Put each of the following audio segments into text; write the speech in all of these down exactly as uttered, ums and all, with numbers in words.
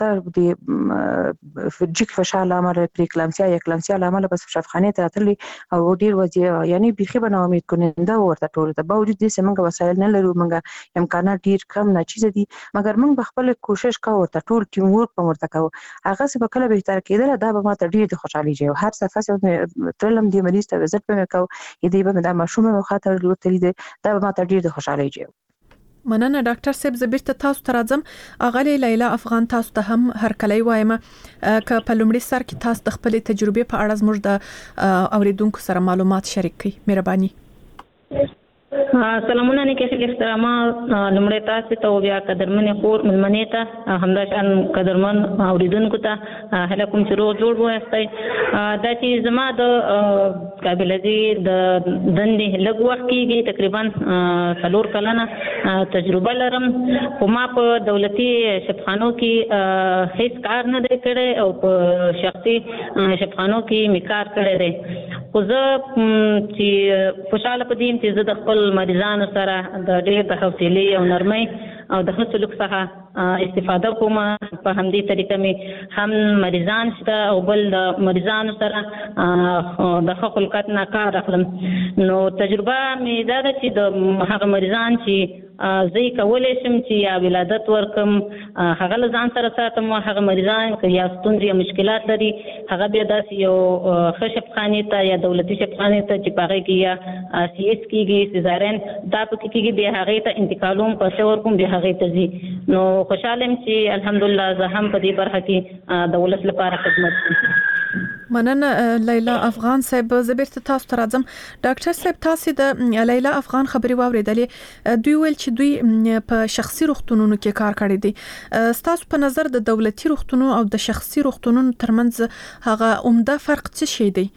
ورته د جګ فشار لامل پریکلامسیا یا کلامسیا لامل بس شفاخانه ته تللی او ډیر وځي یعنی بيخي به امید کننده ورته ټول ته باوجود دې څنګه وسایل نه لرو موږ امکانات ډیر کم نه چیز دي مګر موږ خپل کوشش کوو ورته ټول ټیم ورک په ورته کوو هغه څه به کله به تر کېدل دا به ماته ډیر د خوشحالي جوړ هر څه فاصله ترلم دی مریض ته عزت په کو دې به د مشومه خاطر ورته دي دا به ماته ډیر د خوشحالي جوړ مننه ډاکټر صاحب زبیرته تاسو ته راځم اغلی لیلا افغان تاسو ته هم هر کلی وایم ک په لومړي سر کې تاسو د خپل تجربه په اړه زموږ د اوریدونکو سره معلومات شریک کړئ مهرباني سلامونه نیکه احترام لمړی تاسو ته بیا قدرمن خور ملمنې ته همدا شان قدرمن اوریدونکو ته هله کوم چې روغ جوړ وایستای دا چې زما د قابل دي د دندې لږ وخت کېږي تقریبا څلور کلنه تجربه لرم خو ما په دولتي شفاخانو کې هیڅ کار نه دی کړی او په شخصي شفاخانو کې می کار کړی دی خو زه چې خوشاله پدیم چې زه د خپل مریضانو سره د ډېر د حوصلې او نرمۍ او د ښه سلوک څخه استفاده کوم په همدې طریقه مې هم مریضان شته او بل د مریضانو سره د ښه خلقت نه کار اخلم نو تجربه مې دا ده چې د هغه مریضان چې زه کولی شم چې یا ولادت ورکم هغه له ځان سره ساتم هغه مریضان که یا ستونزې یا مشکلات لري هغه بیا داسې یو ښه شفاخانې ته یا دولتي شفاخانې ته چې په هغې کې یا سی ایس کېږي سیزارین دا پکې کېږي بیا هغې ته انتقالوم پیسې ورکوم بیا هغې ته ځي نو خوشحاله یم چې الحمدلله زه هم په دې برخه کې د ولس لپاره خدمت کوم مننه لیلا افغان صاحب زبیرته تاسو ته راځم ډاکټر صاحب تاسو د لیلا افغان خبري واوریدلې دوی ویل چې دوی په شخصي روغتونونو کې کار کړی دي ستاسو په نظر د دولتي روغتونونو او د شخصي روغتونونو ترمنځ هغه عمده فرق څه شي دی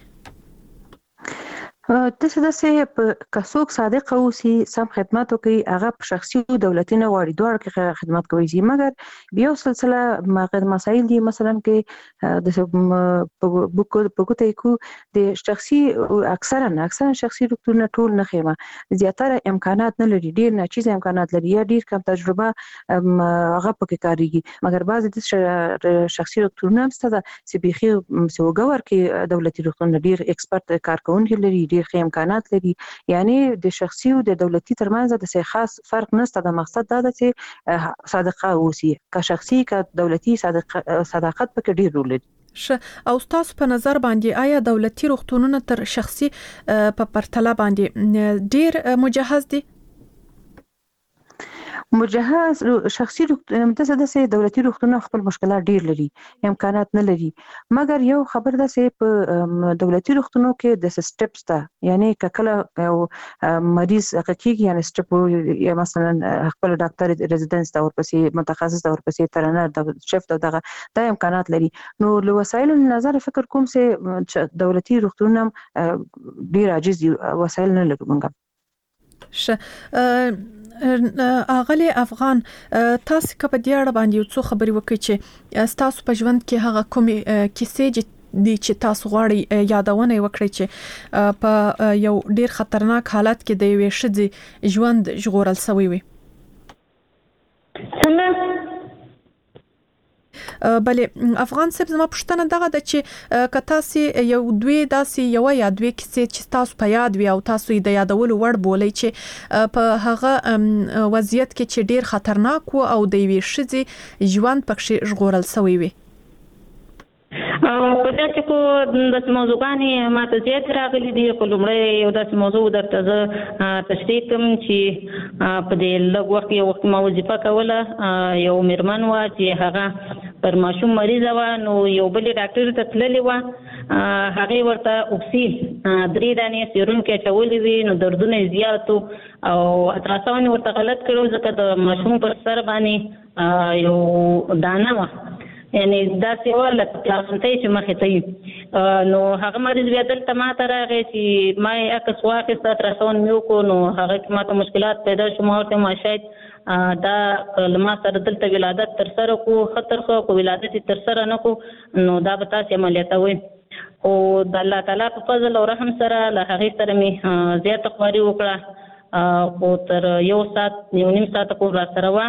تاسو د سه په کڅوک صادق اوسي سم خدمات کوي هغه په شخصي او دولتي نه غواړي دوه کې خدمات کوي زی مګر بیا سلسله ماغر مسایل دي مثلا کې د بوکوته کو د شخصي اکثرا اکثرا شخصي ډاکټرونه ټول نه خېما زیاتره امکانات نه لري ډیر نه چیز امکانات لري یا ډیر کم تجربه هغه پکې کاریږي مګر بعض د شخصي ډاکټرونه هم ستاسو چې بيخي سوګور کې دولتي ډاکټرونه ډیر ایکسپرت کارکونکي لري ډیر ښه امکانات لري یعنی د شخصي او د دولتي ترمنځ د څه خاص فرق نشته د مقصد دا ده چې صادقه اوسي که شخصي که دولتي صادق صداقت پکې ډیر رول لري ش او تاسو په نظر باندې آیا دولتي روغتونونه تر شخصي په پرتله باندې ډیر مجهز دي مجهز شخصي متصد سه دولتي روغتونه خپل مشکلات ډیر لري امکانات نه لري مګر یو خبر ده سه په دولتي روغتونو کې د سټپس ته یعنی کله یو مریض حقیقي یعنی سټپ یا مثلا خپل ډاکټر ریزیدنس دا ورپسې متخصص دا ورپسې ترنر د شفت دغه د امکانات لري نو له وسایل نظر فکر کوم سه دولتي روغتونه ډیر عاجز دي وسایل نه لري مونږ ش اغلی افغان تاسو کپ د اړه باندې یو څه خبري وکړي چې تاسو په ژوند کې هغه کومې کیسې دي چې تاسو غواړئ یادونه وکړئ چې په یو ډیر خطرناک حالت کې د یوې ښځې ژوند ژغورل شوی وي څنګه بلې افغان صاحب زما پوښتنه دغه ده چې که تاسو یو دوی داسې یو یا دوی کیسې چې تاسو په یاد وي او تاسو د یادولو وړ بولئ چې په هغه وضعیت کې چې ډیر خطرناک وو او د یوې ښځې ژوند پکې ژغورل شوی وي په دې کې کو د موضوعګانې ماته زیات راغلي دي په لومړی یو داسې موضوع درته زه تشریح کوم چې په دې لږ وخت یو وخت ما وظیفه کوله یو میرمن وه چې هغه پر ماشوم مریضه وه نو یو بلې ډاکټر ته تللې وه هغې ورته اوکسي درې دانې سیروم کې اچولې وي نو دردونه یې زیات وو او الټراساونډ یې ورته غلط کړی ځکه د ماشوم پر سر باندې یو دانه وه یعنی دا سیوا لکه پلاسنټۍ چې مخې ته وي نو هغه مریض بیا دلته ما ته راغی چې ما یې عکس واخیست الټراساونډ مې وکړو نو هغه کې ما ته مشکلات پیدا شو ما ورته ما شاید دا له ما سره دلته ولادت تر سره کړو ښه ترخه کو ولادت یې تر سره نه کړو نو دا به تاسې عملیاتوئ خو د الله تعالی په فضل او رحم سره له هغې سره مې زیاته خواري وکړه خو تر یو ساعت یو نیم ساعته پورې راسره وه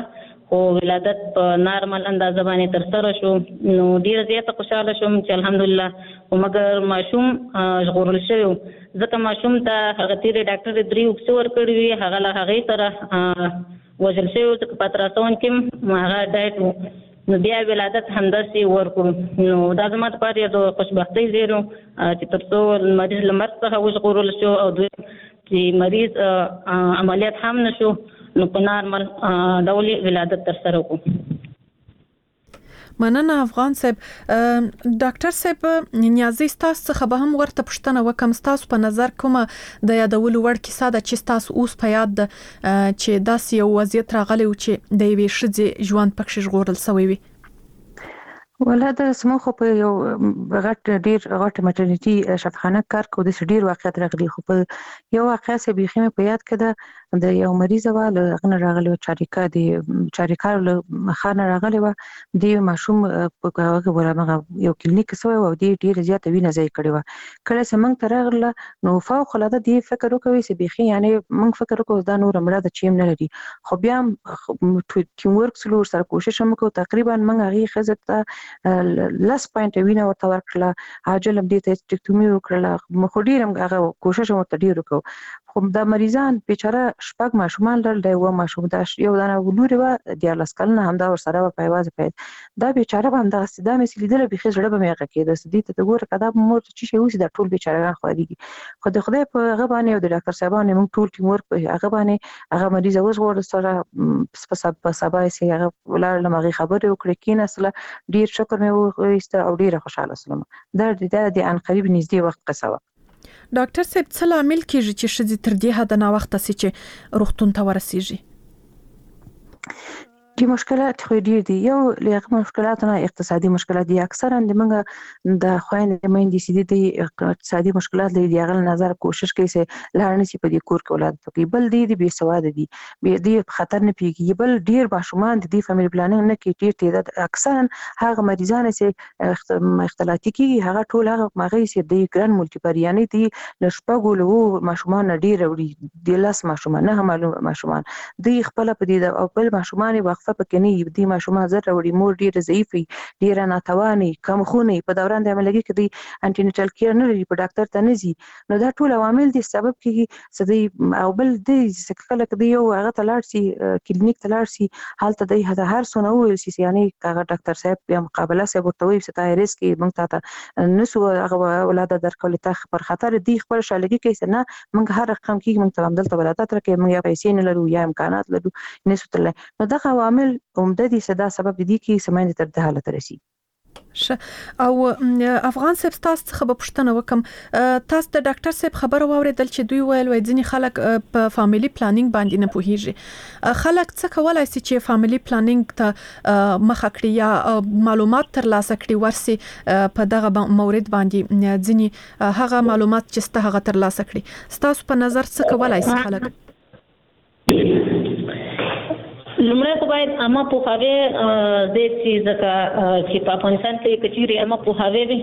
خو ولادت په نارمل اندازه باندې تر سره شو نو ډیره زیاته خوشاله شوم چې الحمدلله خو مګر ماشوم ژغورل شوی ځکه ماشوم ته هغه تیرې ډاکټر درې وکسې ورکړي وي هغه له هغې سره وژل شوی ځکه په الټراساونډ کې هغه ډایټ و نو بیا ولادت همداسې ورکړو نو دا زما دپاره یو د خوشبختۍ ځای و چې تر څو مریض له مرګ څخه وژغورل شو او دویم چې مریض عملیات هم نه شو نو په نارمل ډول ولادت تر سره وکړو. مننه افغان صاحب. ډاکټر صاحب نیازي ستاسو څخه به هم ورته پوښتنه وکم ستاسو په نظر کومه د یادولو وړ کیسه ده چې ستاسو اوس په یاد ده چې داسې یو وضعیت راغلی و چې د یوې ښځې ژوند پکې ژغورل شوی وي؟ ولادت سمو په یو غټ ډیر غټ مټرنیټي شفاخانه کار کو د ډیر واقعیت راغلي خو په یو واقعیا سه بيخي په یاد کړه د یو مریض و له غن راغلی و چاریکا دی چاریکا له خانه راغلی و دی ماشوم په هغه ورمغه یو کلینیک سوی و دی ډیر زیات وینه ځای کړی و کله سمنګ ترغله نو فوق العاده دی فکر وکوي سه بيخي یعنی موږ فکر وکړو دا نور مړه د چیم نه لري خو بیا ټیم ورک سلور سره کوشش وکړو تقریبا موږ هغه خزت لاس پوینټ وینه ورته ورکړه عاجل هم دې ته ټیکټومي وکړه مخ ډیر هم هغه کوشش ورته ډیر وکړو خو د مریضان بیچاره شپږ ماشومان لرل دی و ماشوم دا یو دانه ولوري و د لاس کلنه هم دا ور سره په پایواز پید دا بیچاره باندې د استدا مې لیدل به خې زړه به مې هغه کې د سدي ته ګوره کدا مور چې شي اوس د ټول بیچارهان خوريږي خو د خدای په هغه باندې او د ډاکټر صاحبانه موږ ټول ټیم ورک په هغه باندې هغه مریض اوس غوړ سره په سبا سي هغه ولر لمغه خبره وکړه کین اصله ډیر شکر مې وایسته او ډیر خوشاله سلام دا د ان قریب نږدې وخت قصه ډاکټر صاحب څه لامل کیږي چې ښځې تر دې حد نه وخت سي چې روغتون ته ورسیږي؟ دي مشکلات خو ډیر دي یو لږ مشکلاتونه اقتصادي مشکلات دي اکثرا د منګه د خويندې مېندې سي دي اقتصادي مشکلات لري دی غل نظر کوشش کوي چې لارنه سي په دې کور کې اولاد پکې بل دي د بي سواد دي به دي خطر نه پیږي بل ډیر ماشومان د دې فاميلي پلانینګ نه کې ډیر تعداد اکثرا هغه مریضان سي اختلافي کیږي هغه ټول هغه مغې سي د ګران ملټیپریاني دي لشپګو له ماشومان ډیر وړي د لاس ماشومان نه معلوم ماشومان دي خپل په دې او بل ماشومان وقفه پکې نه دي ماشومان زر وړي مور ډیر ضعیفي ډیر ناتواني کم خوني په دوران د عملګي کې دي انټینیټل کیر نه لري په ډاکټر ته نه زی نو دا ټول عوامل دي سبب کیږي سدي او بل دي کله کله یو هغه تلاړ سي کلینیک تلاړ سي حالت دی هدا هر سونه ویل سي یعنی هغه ډاکټر صاحب بیا مقابله سي ورته وي چې تا ریسک مونږ ته نسو هغه ولادت درکول ته پر خطر دي خپل شالګي کې نه مونږ هر رقم کې مونږ ته عمدل ولادت راکې مونږ یا پیسې نه لرو یا امکانات لرو نسو تل نو دا عوامل عمده دي صدا سبب دي کې سمانه تر د حالت رسي او افغان صاحب تاسو څخه به پوښتنه وکم تاسو د ډاکټر صاحب خبر واوریدل چې دوی ویل وای ځینې خلک په فاميلي پلانینګ باندې نه پوهیږي خلک څه کولای شي چې فاميلي پلانینګ ته مخه کړی یا معلومات ترلاسه کړي ورسي په دغه مورید باندې ځینې هغه معلومات چې ست هغه ترلاسه کړي تاسو په نظر څه کولای شي خلک؟ لمړی خو باید اما پوهاوی دې چې ځکه چې په افغانستان کې کچېرې اما پوهاوی وي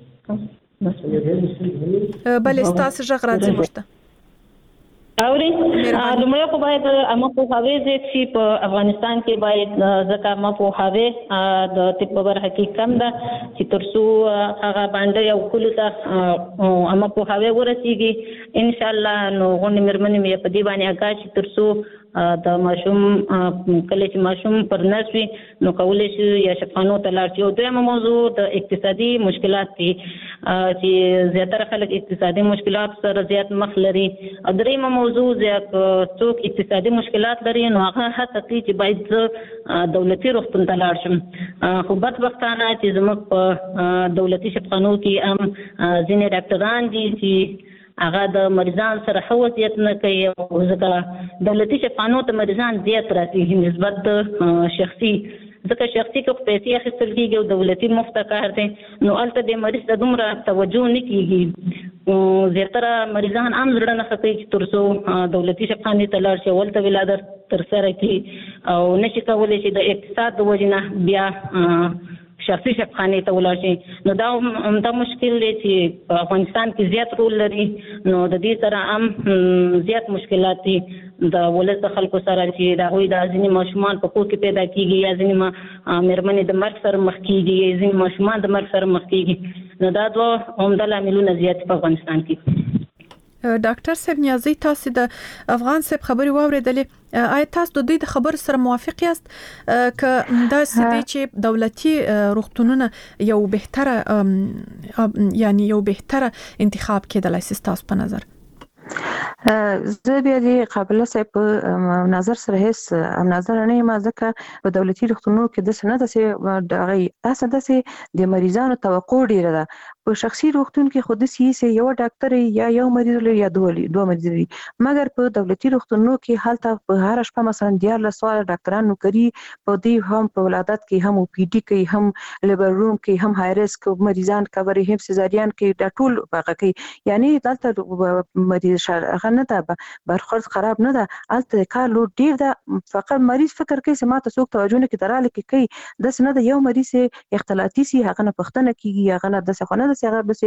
بلې ستاسو غږ راځي مشته اوري لمړی خو باید اما پوهاوی دې چې په افغانستان کې باید ځکه اما پوهاوی د طب په برخه کې کم ده چې تر څو هغه باندې یو کلو ته اما پوهاوی ورسیږي ان شاء الله نو غونډې مېرمنې مې په دې باندې اګه چې تر څو د ماشوم کله چې ماشوم پر نسوي نو کولای شي یا شفانو ته لاړ شي او دویمه موضوع د اقتصادي مشکلات دي چې زیاتره خلک اقتصادي مشکلات سره زیات مخ لري او دریمه موضوع زیات څوک اقتصادي مشکلات لري نو هغه هڅه کوي چې باید دولتي روغتون ته لاړ شم خو بدبختانه چې زموږ په دولتي شفانو کې هم ځینې ډاکټران دي چې هغه د مریضان سره ښه وضعیت نه کوي او ځکه دولتي شفاخانو ته مریضان زیات راځي نسبت د شخصي ځکه شخصي کې پیسې اخیستل کېږي او دولتي مفت کار دی نو هلته د مریض ته دومره توجه نه کېږي زیاتره مریضان عام زړه نه ښه کوي چې تر څو دولتي شفاخانې ته لاړ شي هلته ولادت ترسره کړي او نشي کولی چې د اقتصاد د وجې نه بیا شخصي شفاخانې ته ولاړ شي نو دا دا مشکل دی چې په افغانستان کې زیات رول لري نو د دې سره هم زیات مشکلات دي د ولس د خلکو سره چې دا وي د ځینې ماشومان په کور کې پیدا کیږي یا ځینې مېرمنې د مرګ سره مخ کیږي ځینې ماشومان د مرګ سره مخ کیږي نو دا دوه عمده لاملونه زیات په افغانستان کې. ډاکټر صاحب نیازی تاسو د افغان صاحب خبري واوریدلې آیا تاسو د دې د خبر سره موافق یاست ک دا سدي چې دولتي روغتونونه یو بهتره یعنی یو بهتره انتخاب کېدلای سي تاسو په نظر؟ زه بیا د قابله صاحب په نظر سره هیڅ نظر نه یم ځکه په دولتي روغتونونو کې د سند سه دغه اساس د د مریضانو توقع ډیره ده. په شخصي روغتون کې خود سي سي یو ډاکټر یا یو مریض لري یا دوه دوه مریض لري مګر په دولتي روغتونونو کې حالت په هر شپه مثلا ډیر له سوال ډاکټرانو کوي په دې هم په ولادت کې هم او پی ډي کې هم لیبر روم کې هم های ریسک مریضان کوري هم سيزاريان کې د ټول باغ کې یعنی دلته مریض شغنه ده برخورد خراب نه ده الته کار لو ډیر ده فقط مریض فکر کوي چې ما ته څوک توجه نه کړي کې کوي د سند یو مریض اختلاطي سي هغه نه پښتنه کیږي هغه نه د څخه هغه بس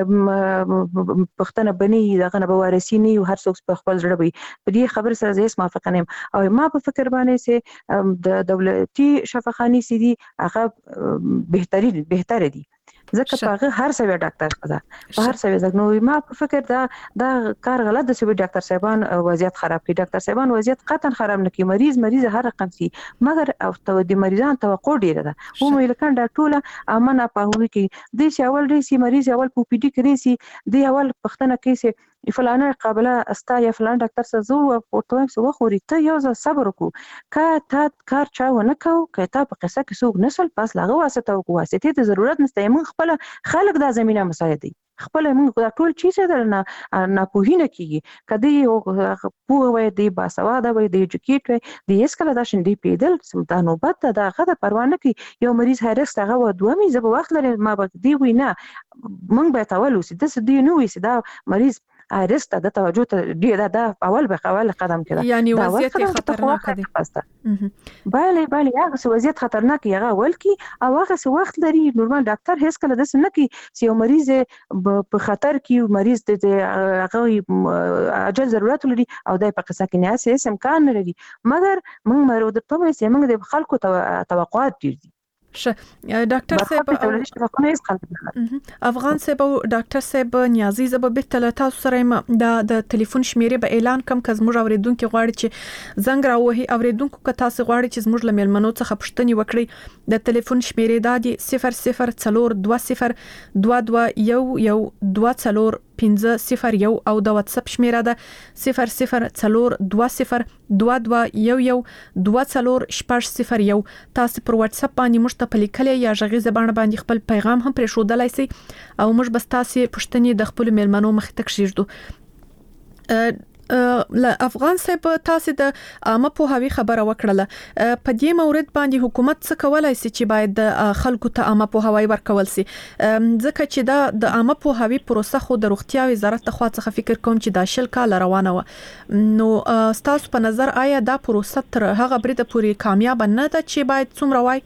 پښتنه بني دغه نه بوارسي نه او هر څوک په خپل ځړ وي په دې خبر سره زه موافق نه یم او ما په فکر باندې سي د دولتي شفاخاني سي دي هغه بهتري بهتره دي ځکه په هغه هر څه ډاکټر ده په هر څه ځکه نو ما په فکر دا دا کار غلط ده چې ډاکټر صاحبان وضعیت خراب کړي. ډاکټر صاحبان وضعیت قطعا خراب نه کړي مریض مریض هر رقم سي مګر او تو د مریضان توقع ډیره ده و مې لکه دا ټوله امانه په هوی کې د سی اول دی سي مریض اول په پی ډي کې سي دی اول پښتنه کې سي فلانه قابله استا یا فلان ډاکټر سره زو او تویم سو خوري ته یو ځل صبر وکړه کا تا کار چا ونه کو کته په قصه کې سوق نسل پاس لاغه واسطه او واسطه ته ضرورت نشته من خپل خلق دا زمينه مساعدي خپل موږ دا ټول چیز درنه نه پوهینه کیږي کدی یو پوه وای دی باسواده وای دی ایجوکیټ وای دی اسکله دا شین دی پیدل دا نوبت دا غته پروا نه کی یو مریض هرڅ هغه و دوه می زب وخت لري ما به دی وینا موږ به تاول وسی د دې نو وسی دا مریض ارسته د توجه ته ډیر دا اول به اول قدم کړه یعنی وضعیت خطرناک دی. بله بله هغه وضعیت خطرناک هغه ول کی او هغه وخت لري نورمال ډاکټر هیڅ کله د سن کی چې یو مریض په خطر کې مریض د هغه اجل ضرورت لري او د په قصه کې نه اساس امکان لري مګر موږ مرو د تومه چې موږ د خلکو توقعات ډیر دي. ش ډاکټر صاحب افغان صاحب ډاکټر صاحب نیازی زب به تل تاسو سره د د ټلیفون شمیره به اعلان کم کز موږ اوریدونکو غواړي چې زنګ راوهي اوریدونکو که تاسو غواړي چې موږ له ملمنو څخه پوښتنه وکړي د ټلیفون شمیره د صفر صفر څلور دوه صفر دوه دوه یو یو دوه څلور پنځه صفر یو او د واتس اپ شمیره ده صفر صفر څلور دوه صفر دوه دوه یو یو دوه څلور شپږ صفر یو تاسو پر واتس اپ باندې مشته په لیکلې یا غږیزه باندې باندې خپل پیغام هم پرې شودلای شي او موږ بس تاسو پښتني د خپل ملمنو مخ ته کښیږو. ل افغان صاحب تاسو د عامه پوهاوی خبره وکړه په دې مورید باندې حکومت څه کولای شي چې باید د خلکو ته عامه پوهاوی ورکول شي ځکه چې دا د عامه پوهاوی پروسه خو د روغتیا وزارت ته خوا څخه فکر کوم چې دا شل کال روانه و نو تاسو په نظر آیا دا پروسه تر هغه بریده پوری کامیاب نه ده چې باید څومره وای؟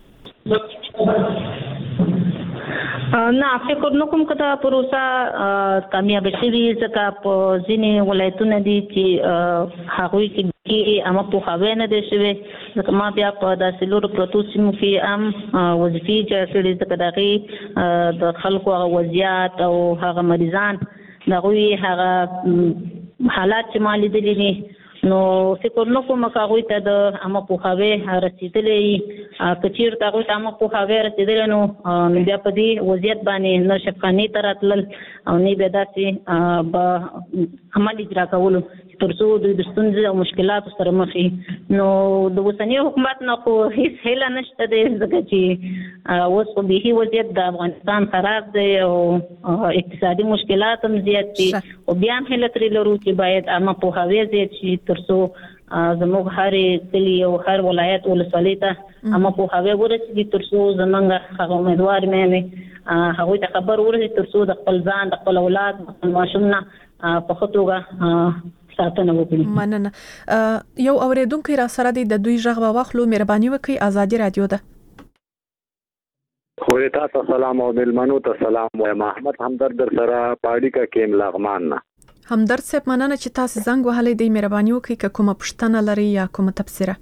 نه فکر نکوم کدا پروسه کامیاب شي ځکه په ځینې ولایتونو دي چې هغه کې اما په خاوي نه دي شوی ځکه ما بیا په داسې لورو پروتو سیمو کې ام وظیفې چې کړي ځکه دغه د خلکو وضعیت او هغه مریضان دغه هغه حالات چې مالي دي نو فکر نکوم کاغوي ته د اما په خاوي رسیدلې کچیر ته هغه اما په خاوي رسیدل نو بیا په دې وضعیت باندې نو شفقاني تراتل او نه به داسې به عمل اجرا کول ترڅو د ستونزې او مشکلات سره مخ نو د وسنی حکومت نه خو هیڅ هله نشته د ځکه چې اوس په به وضعیت د افغانستان خراب دی او اقتصادي مشکلات هم زیات دي او بیا هم هله ترې لرو چې باید اما په خاوي زیات شي ترڅو زموږ هر کلی او هر ولایت ولسوالۍ ته اما په خاوي ورسېږي ترڅو زمونږ هغه امیدوار مې هغوی ته خبر ورسېږي ترڅو د خپل ځان د خپل اولاد د خپل ماشوم نه په ښه توګه ساتنه وکړي. مننه. یو اوریدونکو را سره د دوی ژغ واخلو مهرباني وکړئ ازادي رادیو ده. خو تاسو سلام او ملمنو ته سلام وایم. احمد همدرد در سره پاړی کا کیم لغمان نه. همدرد صاحب مننه چې تاسو زنګ وهلې دی. مهرباني وکړئ که کومه پوښتنه لري یا کومه تبصره.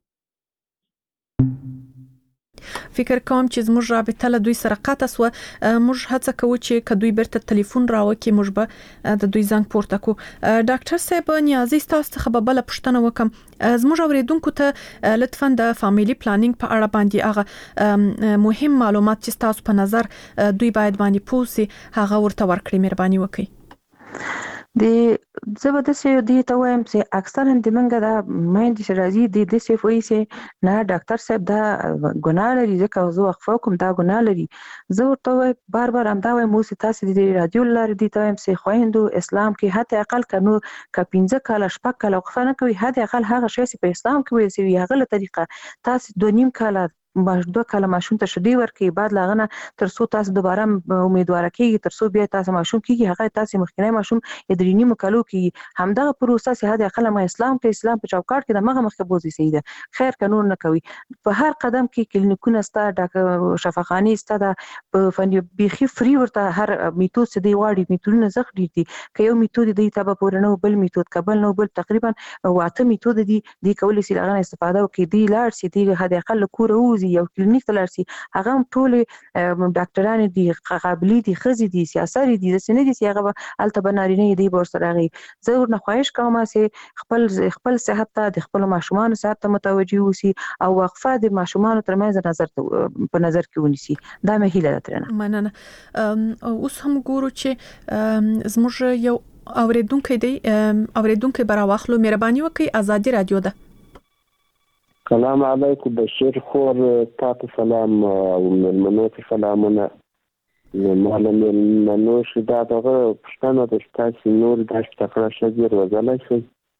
فکر کوم چې زموږ رابطه له دوی سره قطع سو. موږ هڅه کوو چې کدوې برته ټلیفون راوکې موږ به د دوی زنګ پورته کو. ډاکټر صاحب نیازي تاسو څخه به بل پوښتنه وکم. زموږ اوریدونکو ته لطفاً د فاميلي پلانینګ په اړه باندې هغه مهم معلومات چې تاسو په نظر دوی باید باندې پوسي هغه ورته ورکړي. مهرباني وکړئ. د زبده سي دی ته وایم چې اکثرا د منګه دا مېند چې راځي د د سی وایي چې نه ډاکټر صاحب دا ګناه لري ځکه زه وقفه کوم دا ګناه لري. زه ورته بار بار هم دا وایم مو تاسو د رادیو لاره دی ته وایم چې خويندو اسلام کې حتی اقل کنو ک پنځه کاله شپږ کاله وقفه نه کوي. حتی اقل هغه شی چې په اسلام کې ویل شوی هغه له طریقه تاسو دوه نیم کاله باش دوه کاله ماشوم ته شډي ورکي بعد لاغنه تر څو تاسو دوباره امیدوار کیږي تر څو بیا تاسو ماشوم کیږي هغه تاسو مخکنی ماشوم ادرینی مکالو کیږي. همدغه پروسه سه هدا خلک اسلام کې اسلام په چوکاټ کې د مغه مخه بوزي سیده خیر قانون نه کوي. په هر قدم کې کلینیکونه ستا د شفاخاني ستا د فنی بيخي فری ورته هر میتود څه دی واړي میتودونه زخ دي که یو میتود دی تابه پورنه بل میتود قبل نو بل تقریبا واته میتود دي دی کولې سي لغه استفاده وکړي دی لار سي دی هدا خلک کور یو کلینیک تلرسي هغه ټول ډاکټران دي قابلیت دي خزي دي سیاست دي د سنې دي هغه الته بنارینه دي ورسره. زه ورنه خواهش کوم چې خپل خپل صحت ته د خپل ماشومان صحت ته متوجي وسی او وقفه د ماشومان ترمنځ نظر په نظر کې ونیسي. دا مې هیله ده ترنه. مننه. اوس هم ګورو چې زموږ یو اوریدونکو دی اوریدونکو براواخلو. مهرباني وکړئ. آزادي رادیو ده. سلام علیکم بشیر خور تاسو سلام او ملمنو ته سلامونه. معلم ملمنو شدا دغه پښتنه د تاسو نور د تکړه شګیر وځلای شي.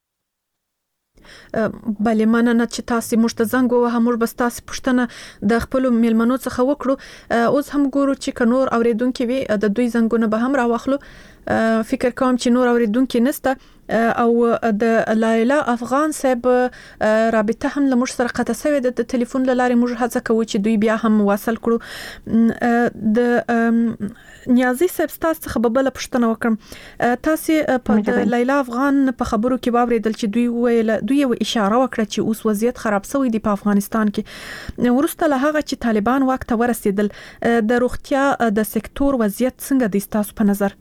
بله مننه چې تاسو موږ ته زنګ ووهه. موږ بس تاسو پوښتنه د خپل ملمنو څخه وکړو. اوس هم ګورو چې کنور اوریدونکو وي د دوی زنګونه به هم راوخلو. فکر کوم چې نور اوریدونکو نسته او د لایلا افغان صاحب رابطه هم له موږ سره قطع شوې ده. د ټلیفون لاره موږ هڅه کوو چې دوی بیا هم واصل کړو. د نیازي صاحب تاسو څخه بل پوښتنه وکړم. تاسو په لایلا افغان په خبرو کې واوریدل چې دوی ویل دوی یو اشاره وکړه چې اوس وضعیت خراب شوی دی په افغانستان کې ورسته له هغه چې طالبان وخت ته ورسېدل. د روغتیا د سکتور وضعیت څنګه دی تاسو په نظر؟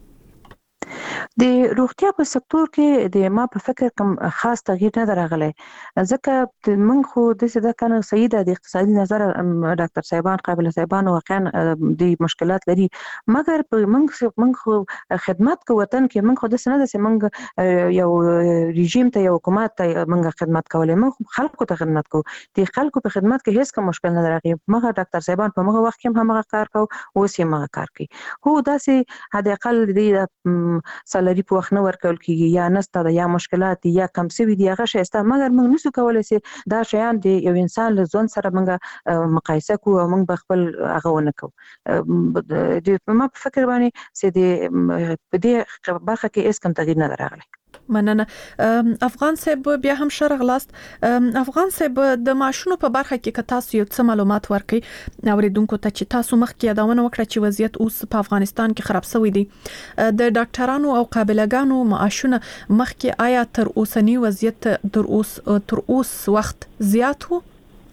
د روغتیا په سکتور کې د ما په فکر کوم خاص تغییر نه راغلی ځکه موږ خو د څه کنه سیده د اقتصادي نظر ډاکټر صاحبان قابل صاحبان واقعا د مشکلات لري مګر په موږ موږ خدمت کو وطن کې موږ خو د سند سه موږ یو رژیم ته یو حکومت ته موږ خدمت کولای موږ خلکو ته خدمت کو د خلکو په خدمت کې هیڅ کوم مشکل نه راغی. موږ ډاکټر صاحبان په موږ وخت کې هم هغه کار کو اوس یې موږ کار کوي. هو داسې حد اقل د سالري په وخت نه ورکول کیږي یا نسته یا مشکلات یا کم سوي دي هغه شایسته مګر موږ نسو کولای چې دا شیان د یو انسان له ځون سره موږ مقایسه کوو او موږ خپل هغه ونه کوو. د ما په فکر باندې چې د په دې برخه کې هیڅ کوم تغییر نه راغلی. مننه. افغان صاحب بیا هم شرغلاست. افغان صاحب د ماشونو په برخه کې که تاسو یو څه معلومات ورکړئ اوریدونکو ته چې تاسو مخکې یادونه وکړه چې وضعیت اوس په افغانستان کې خراب شوی دی د ډاکټرانو او قابلګانو معاشونه مخکې آیا تر اوسنی وضعیت تر اوس تر اوس وخت زیات وو؟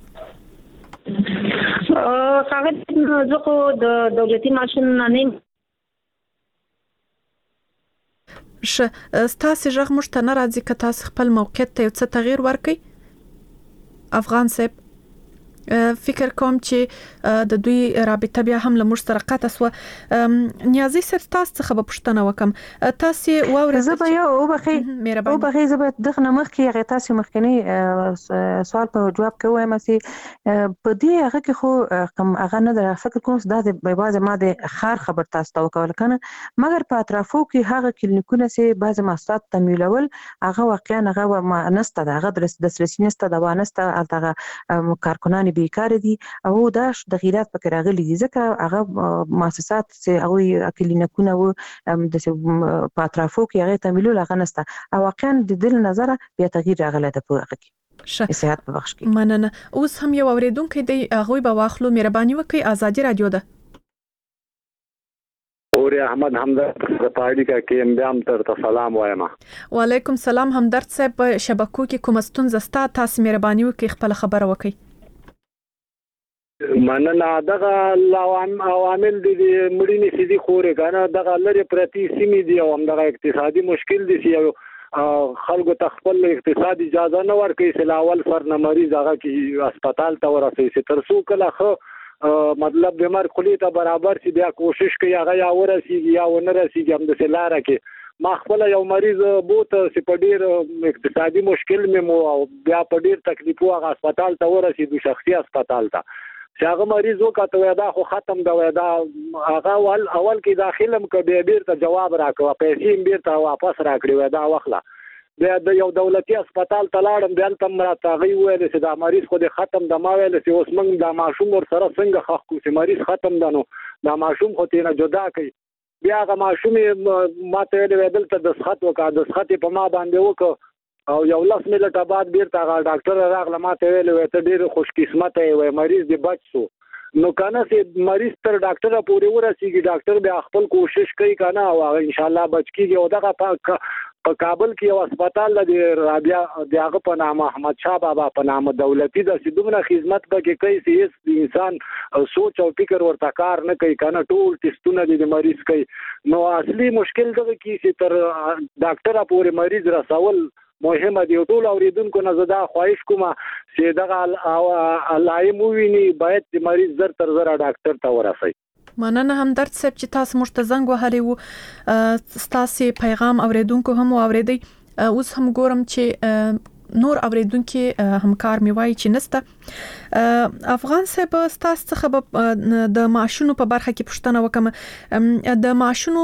هغه زه د دولتي معاشونه نه ش ستاسو ژغ مشت نه راځي که تاسو خپل موقعیت ته څه تغییر ورکړي. افغان صاحب فکر کوم چې د دوی رابطه بیا هم له موږ سره قطع سو. نیازي صاحب تاسو څخه به پوښتنه وکم. تاسو واورئ زه به یو او بخي او بخي زه به دغه نمخ کې هغه تاسو مخکنی سوال په جواب کوم چې په دې هغه کې خو کوم هغه نه در فکر کوم چې د بعض ماده خار خبر تاسو ته وکول کنه مګر په اطرافو کې هغه کلینیکونه چې بعض ماسات تمویلول هغه واقعا هغه ما نسته هغه د دسترسي نسته د وانسته هغه کارکونان بیکار دي او دا د غیرات پکې راغلي دي ځکه هغه مؤسسات چې هغه کلینیکونه و د پاترافو کې هغه تمویل هغه نسته او واقعا د دل نظر بیا تغییر راغلی د په هغه کې صحت په بخش کې. مننه. اوس هم یو اوریدونکو دی هغه به واخلو. مهرباني وکړئ. آزادي رادیو ده. او نور احمد همدرد د پاړی کې امبام تر سلام وایم. وعلیکم سلام همدرد صاحب، شبکو کې کوم ستونزه ستا، تاسو مهرباني وکړئ خپل خبره وکړئ. مننه. دغه عوامل دي مړینې سيدي خورې کنه دغه لري پرتی سیمې دي او هم دغه اقتصادي مشکل دي چې خلکو ته خپل اقتصادي اجازه نه ورکوي چې لاول سر نه مریض هغه کې هسپتال ته ورسوي چې تر څو کله خو مطلب بیمار خلی ته برابر شي بیا کوشش کوي هغه یا ورسیږي یا ونه رسیږي هم د سلاره کې ما خپل یو مریض بوت چې په ډیر اقتصادي مشکل مې مو او بیا په ډیر تکلیفو هغه هسپتال ته ورسیدو شخصي هسپتال ته چې هغه مریض وکړه وای دا خو ختم دا وای دا هغه اول اول کې داخلم کبه بیرته جواب راکوه پیسې بیرته واپس راکړي وای دا وخلا بیا د یو دولتي هسپتال ته لاړم بیا تم راته غي ویل چې دا مریض خو د ختم د ما ویل چې اوس موږ د ماشوم ور سره څنګه خخ کو چې مریض ختم دنو دا ماشوم خو تینا جدا کوي بیا هغه ماشوم ماته ویل ته د سخت وکړه د سخت په ما باندې وکړه او یو لاس ملته بعد بیرته هغه ډاکټر راغله ماته ویل وای ته ډیر خوش قسمت وای مریض دی بچ سو نو کنه چې مریض تر ډاکټر پورې ورسیږي ډاکټر بیا خپل کوشش کوي کنه او ان شاء الله بچ کیږي او دغه په کابل کې یو هسپتال دی رابعه دغه په نام احمد شاه بابا په نام دولتي د سیدومره خدمت پکې کوي چې انسان سوچ او فکر ورته کار نه کوي کنه ټول ټیسټونه د مریض کوي نو اصلي مشکل دغه کې چې تر ډاکټر پورې مریض رسول مهمه دی ټول اوریدونکو نه زدا خواهش کوم چې دغه علایمو ویني باید مریض زر تر زر ډاکټر ته ورسي. مننه همدرد صاحب چې تاسو موږ ته زنګ وهلی وو، ستاسو پیغام اوریدونکو هم اوریدي. اوس هم ګورم چې نور اوریدونکو همکار می وایي چې نسته. افغان صاحب تاسو څخه د معاشونو په برخه کې پوښتنه وکم، د معاشونو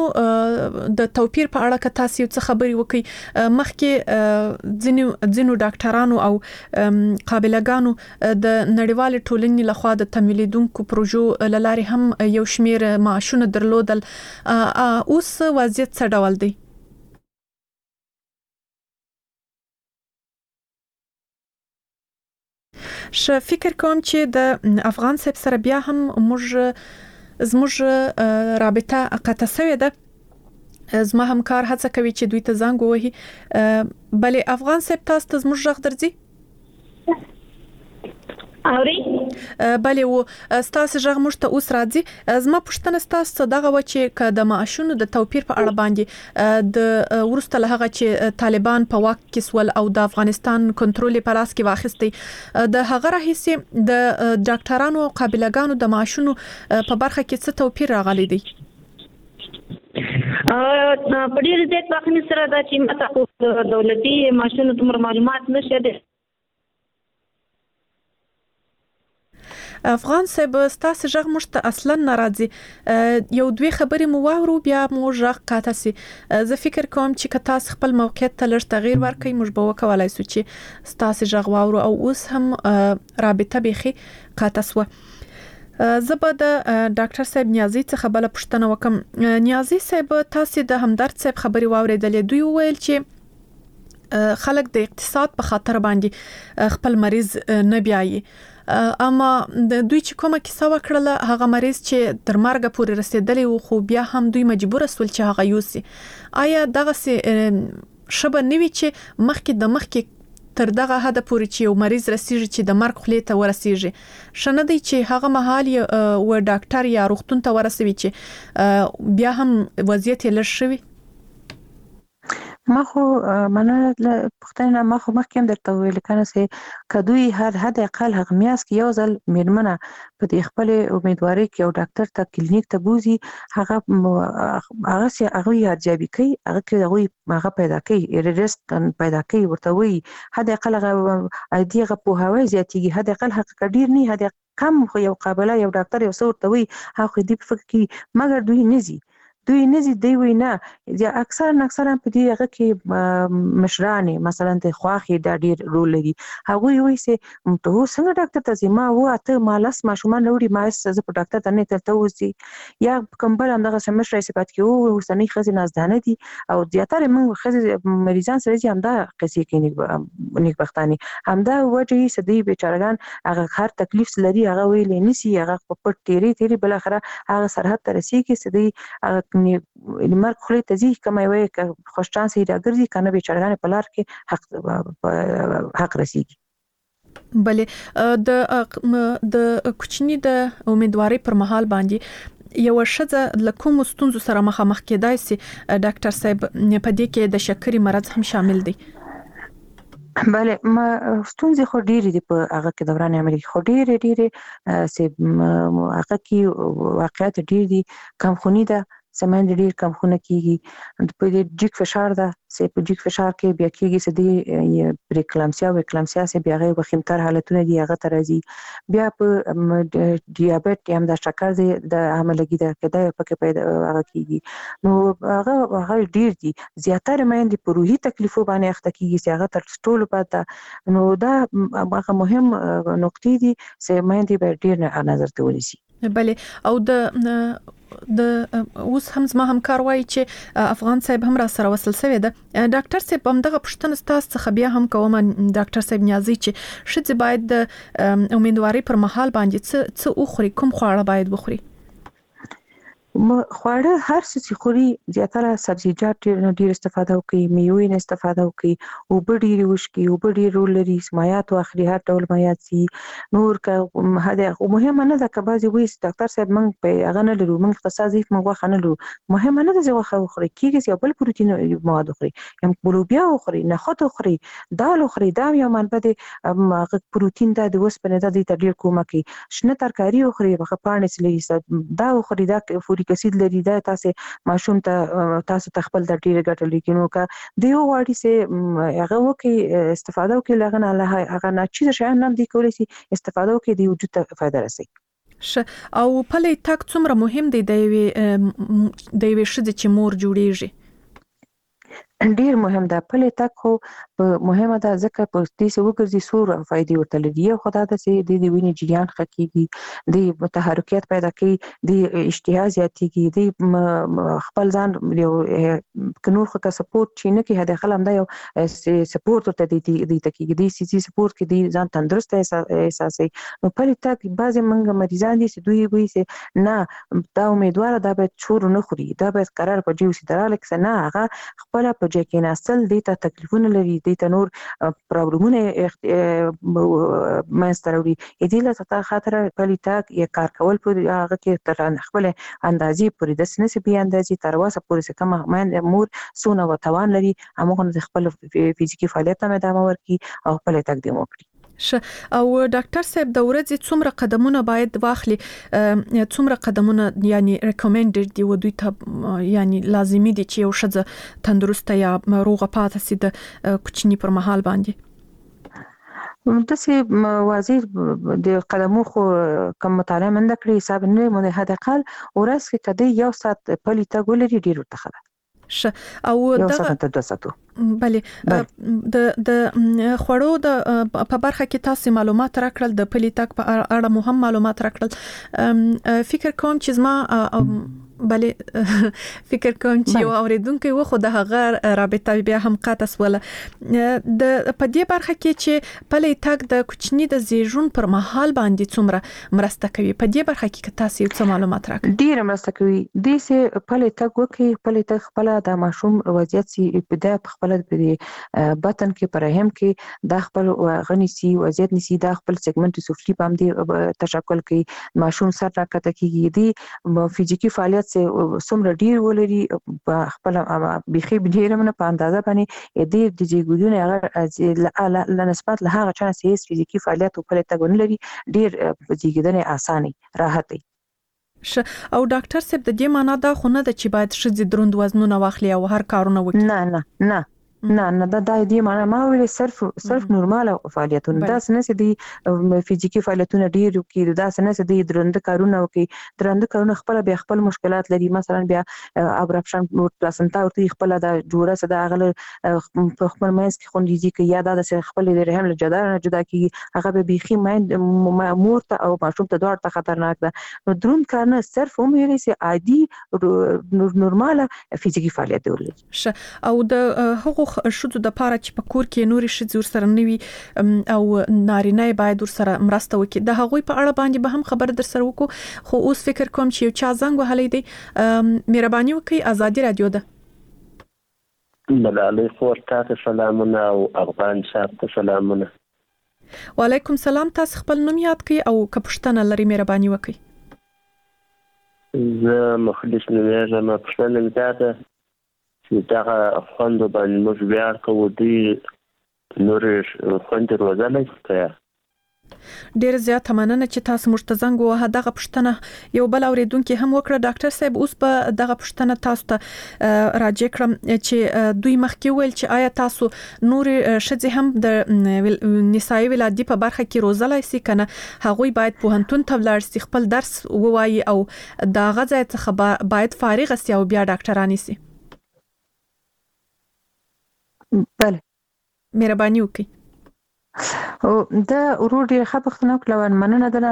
د توپیر په اړه که تاسو څه خبري وکړي. مخکې ځینو ځینو ډاکټرانو او قابلګانو د نړیوال ټولنې لخوا د تمویلېدونکو پروژو لاري هم یو شمیر معاشونه درلودل، اوس وضعیت څه ډول دی؟ ش فکر کوم چې د افغان صاحب سره بیا هم موږ زموږ رابطه قطع شوې ده. زما همکار هڅه کوي چې دوی ته زنګ ووهي. بلې افغان صاحب تاسو ته زموږ غږ درځي؟ اوري بلې و ستاسو ژغ موږ ته اوس راځي. زما پوښتنه ستاسو دغه و چې ک د معاشونو د توپیر په اړه باندې د ورسته له هغه چې طالبان په واک کې سول او د افغانستان کنټرول په لاس کې واخیستي د هغه راهیسي د ډاکټرانو او قابلګانو د معاشونو په برخه کې څه توپیر راغلی دی؟ په ډیر زیات وخت سره دا چې ماته دولتي معاشونو تمر معلومات نشته. افغان صاحب ستاسو ژغ موږ ته اصلا ناراضي. یو دوی خبرې مو واورو بیا مو ژغ قاطع سي. زه فکر کوم چې که تاسو خپل موقعیت ته لږ تغییر ورکړئ موږ به وکولای شو چې ستاسو ژغ واورو او اوس هم رابطه بيخي قاطع سو. زه به د ډاکټر صاحب نیازي څخه بل پوښتنه وکم. نیازي صاحب تاسو د همدرد صاحب خبري واوریدلې، دوی ویل چې خلک د اقتصاد په خاطر باندې خپل مریض نه بیايي، اما د دوی چې کومه کیسه وکړله هغه مریض چې تر مرګ پورې رسیدلی و خو بیا هم دوی مجبور سول چې هغه یوسي. آیا دغه څه شبه نوي چې مخکې د مخکې تر دغه حد پورې چې یو مریض رسیږي چې د مرګ خلی ته ورسیږي شنه دی چې هغه مهال و ډاکټر یا روغتون ته ورسوي چې بیا هم وضعیت یې لږ شوی؟ ما خو مننه پښتنه ما خو مخکې درته ویل کنه چې کدوې هر حد اقل هغه میاس کې یو ځل میرمنه په دې خپل امیدواري کې یو ډاکټر ته کلینیک ته بوزي هغه هغه سي هغه یارجابي کوي هغه کې هغه پیدا کوي ریرست پیدا کوي ورته وي حد اقل هغه دغه په هوا زیاتیږي حد اقل حق ډیر نه حد کم خو یو قابله یو ډاکټر یو څور ته وي هغه دې فکر کوي مګر دوی نزي دوی نزي دی وینا یا اکثر اکثر په دې هغه کې مشرانه مثلا ته خواخي د ډیر رول لري هغه وي سي ته څنګه ډاکټر ته ما و اته مالس ما شومان وړي ما ز په ډاکټر ته نه تلته وسی یا کمبل همدغه سمشر صفات کې او ورسنی خزي نازدانه دي او زیاتره موږ خزي مریضان سره چې همدا قصې کې نیک بختاني همدا وجه سدي بیچارهان هغه هر تکلیف لري هغه ویل نسی هغه په پټ تیری تیری بل اخره هغه سرحد ته رسیږي سدي هغه مرګ خو ته ځي کومه وي خوش چانس یې راګرځي کنه به چړغانه په لار کې حق حق رسیږي. بلې د د کوچنی د امیدواري پر مهال باندې یو شذ لکوم ستونزو سره مخامخ کېدای سي ډاکټر صاحب په دې کې د شکرې مرض هم شامل دی. بله ما ستونزې خو ډېرې دي په هغه کې دوران عملي خو ډېرې ډېرې سه هغه کې واقعیت ډېر دي کم خونی ده سمند ډېر کم خونه کیږي په دې جګ فشار ده سه په جګ فشار کې بیا کېږي سه دې پریکلامسیا او اکلامسیا سه بیا غي وخمتر حالتونه دي هغه ترازی بیا په ډیابټ یا هم د شکر د عملګي ده کده پکې پیدا هغه کیږي نو هغه هغه ډېر دي زیاتره مېندې په روحي تکلیفو باندې اخته کیږي چې هغه تر ټولو پاته نو دا هغه مهم نقطې دي چې مېندې به ډېر نظر ته ونیسي. بله او د د اوس هم زما همکار وایي چې افغان صاحب هم را سره وصل شوی ده. ډاکټر صاحب هم دغه پوښتنه ستاسو څخه بیا هم کوم ډاکټر صاحب نیازي چې شته باید د امیدواري پر مهال باندې څه څه اخري کوم خواړه باید بخوري؟ خواړه هر څه چې خوري زیاتره سبزیجات ډېر استفاده وکړي میوې نه استفاده وکړي او ډېر وشکي او ډېر رول لري مایات او اخري هر ډول مایات سي نور که هدا مهمه نه ده که بعضي وایي ډاکټر صاحب موږ په هغه نه لرو موږ اختصاصي موږ واخ نه لرو مهمه نه ده چې واخ خوري کیږي یو بل پروتین مواد خوري یم بلوبیا خوري نخود خوري دال خوري دا یو منبع د پروتین ده د وسپنه ده د ډېر کومه کوي شنه ترکاری خوري بخه پانس لري دا خوري دا فوري کسید لري دا تاسو ماشوم ته تاسو تخپل د ډیره ګټه لیکینو کا دیو واړی سه هغه وکي استفاده وکي لغه نه هغه نه چې شای نه دی کولای شي استفاده وکي دی وجود ته فائدہ رسي. ش او پلي تک څومره مهم دی د وی د وی شذ چې مور جوړیږي ډیر مهم ده پلي تک خو مهمه ده ځکه په دې سه وګرځي سور فائدې ورته لري خو دا د سه د دې وینې جریان خکېږي د متحرکات پیدا کوي د اشتها زیاتېږي د خپل ځان یو کنور خو کا سپورټ چې نه کې هدا خلم دا یو سپورټ ورته دی د تکېږي د سي سي سپورټ کې د ځان تندرست احساسي نو پلي تک بعضي منګ مریضان دي چې دوی وایي چې نه دا امیدوار دا به چور نه خوري دا به قرار په جیو سي دراله کې نه هغه خپل په کې نسل د ته تکلیفونه لري د ته نور پرابلمونه ماستروي دې له تا خاطر پلیتاک یا کار کول پر هغه کې تر خپل اندازې پورې د سنسي بي اندازې تر واسه پورې کوم مې مور سونه وتوان لري هغه خپل فزیکی فعالیت ته ادامه ورکړي او پلیتاک دې وکړي. ش او ډاکټر صاحب د ورځې څومره قدمونه باید واخلي څومره قدمونه یعنی ریکمندډ دی و دوی ته یعنی لازمي دي چې یو شذ تندرسته یا روغه پاتې سي د کوچنی پر مهال باندې متسي واضح د قدمو خو کم مطالعه مند کړی حساب نه مونږ هدا قال ورس کې کدی یو سات پلی تا ګولري ډیر وتخره ش او دغه بله د د خوړو د په برخه کې تاسو معلومات راکړل د پلي تک په اړه مهم معلومات راکړل فکر کوم چې زما بله فکر کوم چې یو اوریدونکو و خو د هغه رابطه بیا هم قاطع سواله د په دې برخه کې چې پلي تک د کوچنی د زیږون پر مهال باندې څومره مرسته کوي په دې برخه کې تاسو څه معلومات راکړل ډیر مرسته کوي د سه پلي تک وکي پلي تک خپل د ماشوم وضعیت سي ابتدا خپل په بطن کې پر رحم کې د خپل غني سي وضعیت نسی د خپل سیګمنټ سفلی باندې تشکل کوي ماشوم سر راکته کیږي دی فزیکی فعالیت سه سمره ډیر ولري خپل بيخي ډیر منه په اندازه باندې د دې جګودونه هغه ل نسبت له هغه چانه سي فزیکی فعالیت په لټګون لري ډیر جګیدنه اساني راحتي ش او ډاکټر صاحب د دې معنا دا خو نه د چې باید شذ دروند وزنونه واخلي او هر کارونه وکړي نه نه نه نه نه دا د دې معنا ما ویل صرف صرف نورماله فعالیتونه دا سنه سي دي فزیکی فعالیتونه ډیر کوي دا سنه سي دي دروند کارونه کوي دروند کارونه خپل به خپل مشکلات لري مثلا بیا ابرپشن پلاسنتا ورته خپل د جوړه سره غل په خپل مېس کې خوندې کې یا د خپل د رحم له جدا نه جدا کی هغه به بيخي مور ته او ماشوم ته دوړ ته خطرناک ده نو دروند کارونه صرف هم ویل سي عادي نورماله فزیکی فعالیت ولري او د هغو شذو د پاره چې په کور کې نوري شذ ور سره نوي او نارینه باید ور سره مرسته وکړي د هغوی په اړه باندې به هم خبر در سره وکړو خو اوس فکر کوم چې یو چا زنګ وهلی دی مهرباني وکړئ ازادي رادیو ده بلالي خور تاسو سلامونه او افغان صاحب ته سلامونه وعلیکم سلام تاسو خپل نوم یاد کړئ او که پوښتنه لري مهرباني وکړئ زه مخلص نومیږم پوښتنه مې دا ده چې دغه خویندو باندې موږ ویاړ کوو دوی نورې خویندې روزلی که ډیر زیات مننه چې تاسو موږ ته زنګ ووهه دغه پوښتنه یو بل اوریدونکو هم وکړه ډاکټر صاحب اوس په دغه پوښتنه تاسو ته راځي کړم چې دوی مخکې ویل چې آیا تاسو نور شذ هم د نسایي ولادت په برخه کې روزلای سي کنه هغوی باید پوهنتون ته ولاړ سي خپل درس ووایي او دا غځای څخه باید فارغ سي او بیا ډاکټرانی سي بله مهرباني وکړئ او دا ورور ډیر ښه پوښتنه وکړه مننه ده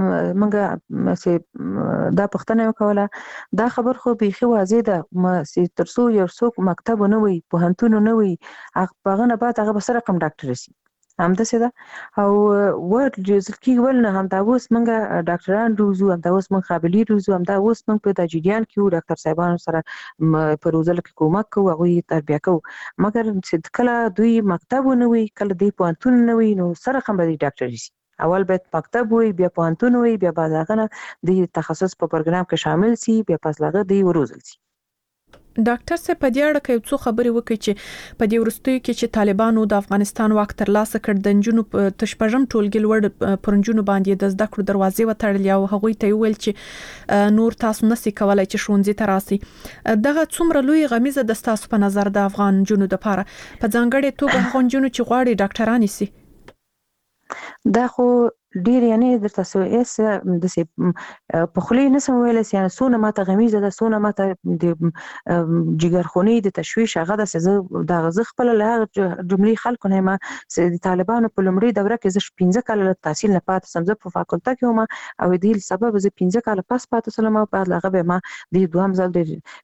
موږ چې دا پوښتنه وکوله دا خبر خو بیخي واضح ده چې ترڅو یو څوک مکتب نه وي پوهنتون نه وي هغه نه بعد هغه سره کم ډاکټر شي همداسې ده او ورډ ریزل کې ول نه هم دا اوس موږ ډاکټران روزو هم دا اوس موږ قابلیت روزو هم دا اوس موږ په تجربیان کې ډاکټر صاحبانو سره په روزل کې کومک کوو هغه تربیه کوو مګر چې کله دوی مکتب نه وي کله دوی پوهنتون نه وي نو سره هم به ډاکټر شي اول باید مکتب وي بیا پوهنتون وي بیا بعد هغه د تخصص په پروګرام کې شامل شي بیا پس لغه دی وروزل شي ډاکټر صاحب په دې اړه کې څو خبرې وکړي چې په دې ورستیو کې چې طالبانو د افغانستان واک تر لاسه کړ د جنونو تشپژم ټولګي لوړ پرنجونو باندې د زده کړو دروازې وتړلې او هغوی ته ویل چې نور تاسو نسي کولای چې ښوونځي ته راسي دغه څومره لوی غمیزه د تاسو په نظر د افغان جنونو لپاره په ځانګړي توګه هغه جنونو چې غواړي ډاکټران شي دا خو ډیر یعنی درته سو اس د سي په خلی نسم ویل سي یعنی سونه ماته غمیزه ده سونه ماته د جګرخونی د تشويش هغه د سزه د غزه خپل له جملې خلکو نه ما د طالبانو په لمړي دوره کې زه پنځه کال له تحصیل نه پات سمزه په فاکولټه کې ومه او د سبب زه پنځه کال پاس پات سلام په هغه به ما د دوام ځل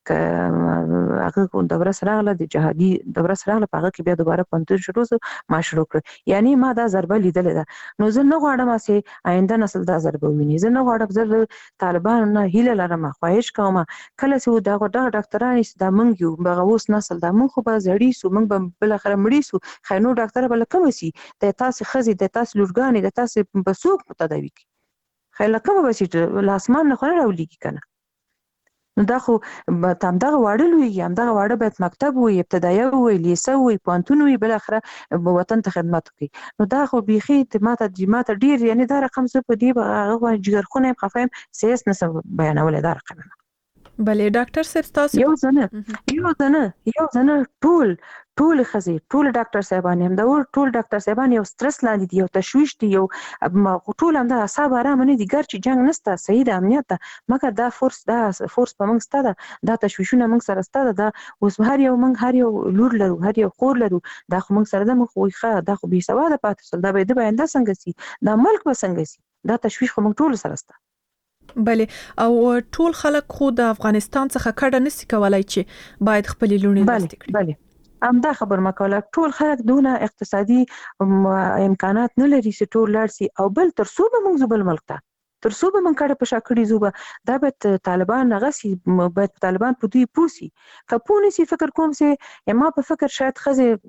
د هغه دوره سره له د جهادي دوره سره له هغه کې بیا دوباره پنځه شروع ما شروع کړ یعنی ما دا ضربه لیدل ده نو زه نه غواړم چې آینده نسل دا ضربه ویني زه نه غواړم چې طالبان نه هیله لرم خواهش کوم کله چې دا غوډه ډاکټران دا مونږ یو بغه اوس نسل دا مونږ خو به زړی سو مونږ به بل اخر مړی سو خینو ډاکټر بل کوم سي د تاسو خزي د تاسو لورګانی د تاسو بسوق تداوی کی خیله کوم به چې لاسمان نه خو راولېږي کنه نو دا خو تام دغه واړه لوي یم دغه واړه باید مکتب وي ابتدایي وي لیسه وي پانتون وي بل اخره وطن ته خدمت کوي نو دا خو بيخي ماته جماعت ډیر یعنی دا رقم څه په دی هغه جګر خونه خفایم سیس نس بیانول دا رقم بلې ډاکټر صاحب تاسو یو ځنه یو ځنه یو ځنه ټول ټول خزي ټول ډاکټر صاحبان هم دا ټول ډاکټر صاحبان یو سترس لاندې دي یو تشويش دي یو ټول هم دا اعصاب آرام نه دي ګر چې جنگ نسته صحیح د امنیت مګر دا فورس دا فورس په موږ ستاده دا تشويشونه موږ سره ستاده دا اوس هر یو موږ هر یو لور لرو هر یو خور لرو دا خو موږ سره د موږ خوخه دا خو بي سواده پاتې سول دا به د باندې څنګه سي دا ملک به څنګه سي دا تشويش خو موږ ټول سره ستاده بله او ټول خلک خو د افغانستان څخه کډه نسی کولای چې باید خپل لونی لاستی کړي بله ام دا خبر مکوله ټول خلک دونه اقتصادي امکانات نه لري چې ټول لارسي او بل تر څو به موږ زبل ملک ته تر څو به موږ کډه په شاکړي زوبه دا به طالبان غسي باید طالبان په دوی پوسی کپونی سي فکر کوم سي ما په فکر شاید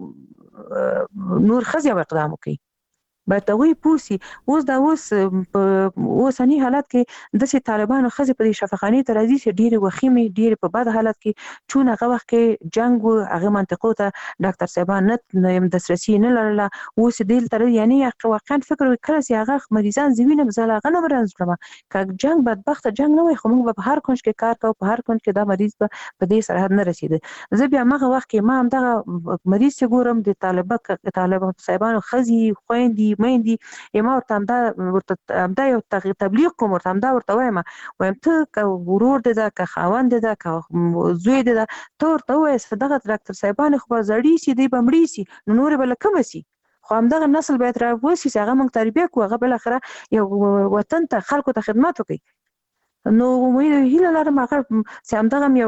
خزه نور خزه اقدام کوي باید وی پوسی اوس دا اوس اوسنی حالت کې د سي طالبانو خزه په شفاخاني ترازی سي ډیره وخیمه ډیره په بد حالت کې چون هغه وخت کې جنگ او هغه منطقو ته ډاکټر صاحبان نه د دسترسي نه لرله اوس دل تر یعنی واقعا فکر وکړ سي هغه مریضان زوینه بزله غنه مرز کړم ک جنگ بدبخت جنگ نه وي خو موږ په هر کونج کې کار کوو په هر کونج کې دا مریض په دې سرحد نه رسیدي زه بیا هغه وخت کې ما هم دا مریض ګورم د طالبات طالبان صاحبانو خزي خويندي مېندې یما ورته دا ورته دا یو تبلیغ کوم ورته دا ورته وایم وایم ته که ورور دې دا که خاوند دې دا که زوی دې دا ته ورته وایې دغه ډاکټر صاحبان خو زړی سي دی بمړی سي نو نور بل کوم سي خو هم دغه نسل باید راوسی چې هغه موږ تربیه کوو هغه بل اخره یو وطن ته خلکو ته خدمت وکړي نو مې هیله لرم هغه چې همدغه یو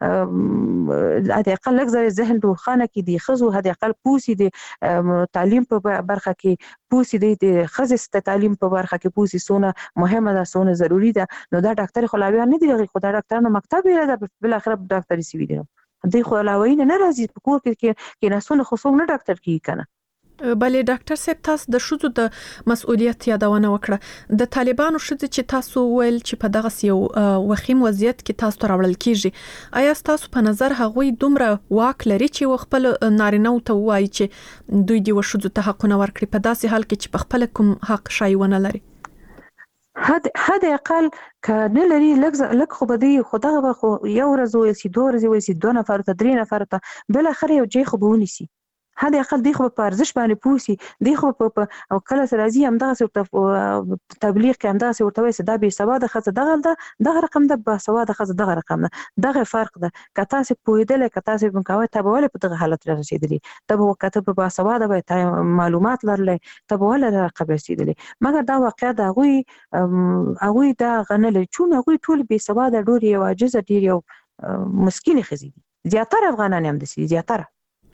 د اقل لږ ځای ذهن روښانه کړي د ښځو حد اقل پوسي د تعلیم په برخه کې پوسي د ښځې تعلیم په برخه کې پوسي څونه مهمه ده څونه ضروری ده. نو دا ډاکټر خو لا بیا نه دی خو دا ډاکټرانو مکتب یې ده بل اخر ډاکټري سوي دي دوی خو علاوه نه راځي په کور کې کې ناسونه خو څوک نه ډاکټر کیږي کنه. بلې ډاکټر صاحب تاسو د شذو د مسؤلیت یادونه وکړه د طالبانو شذ چې تاسو ویل چې په دغه یو وخیم وضعیت کې تاسو ته راوړل کیږي آیا تاسو په نظر هغوی دومره واک لري چې خپل نارینه ته وایي چې دوی د شذو ته حقونه ورکړي په داسې حال کې چې په خپل کوم حق شای ونه لري؟ حد حد اقل کنه لري لږ لږ خو بدی خدغه خو یو ورځ وي سي دوه ورځې وي سي دوه نفر ته درې نفر ته بل اخر یو جې خو بونی سي هدا اقل دی خو په ارزش باندې پوسی دی خو په او کله سره راځي هم دغه څه تبلیغ کې هم دغه څه ورته وي چې دا به سواده خزه دغه ده دغه رقم ده با سواده خزه دغه رقم ده دغه فرق ده کته سه پویدل کته سه مکوي ته بوله په دغه حالت رسیدلی ته به کته په با سواده به معلومات لرلې ته بوله رقم رسیدلی مګر دا واقعا دا غوي هغه دا غنل چون هغه ټول به سواده ډوري او عاجزه ډیر یو مسکینه خزي دي زیاتره افغانان هم دي زیاتره.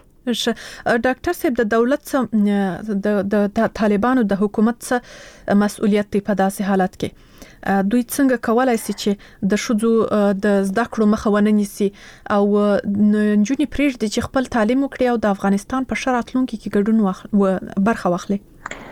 ډاکټر صاحب د دولت د د طالبانو د حکومت څخه مسؤلیت په داسې حالت کې دوی څنګه کولای شي چې د شذو د زده کړو مخه ونه نیسي او نجونې پرېږدي چې خپل تعلیم وکړي او د افغانستان په شرایطونو کې ګډون برخه واخلي؟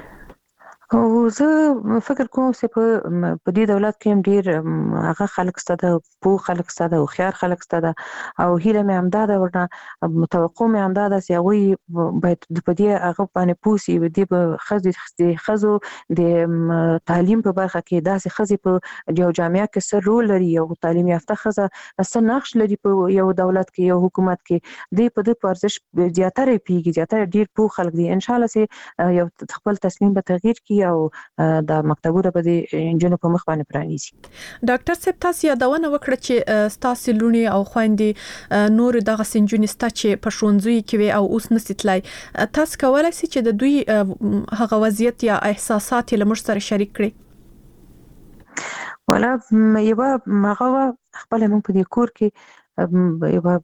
او زه فکر کوم چې په په دې دولت کې ډیر هغه خلک ستاده پو خلک ستاده او خيار خلک ستاده او هیله مې همداده ورنه متوقع مې همداده چې هغه باید په دې هغه باندې پوسی و دې په خزي خزو د تعلیم په برخه کې داسې خزي په یو جامعه کې سر رول لري او تعلیم یافته خزه اصل نقش لري په یو دولت کې یو حکومت کې دې په دې پرځش زیاتره پیږي زیاتره ډیر پو خلک دي ان شاء الله چې یو خپل تصمیم به تغییر کی او د مکتبونو په دې انجنونو په مخ باندې پرانیزي. ډاکټر صاحب تاسو یادونه وکړه چې تاسو لونی او خويندې نور دغه سنجونی ستا چې په شونځوي کې او اوس نسیتلای تاسو کولای شئ چې د دوی هغه وضعیت یا احساسات له موږ سره شریک کړئ؟ ولا یو مغه خپل موږ په دې کور کې یو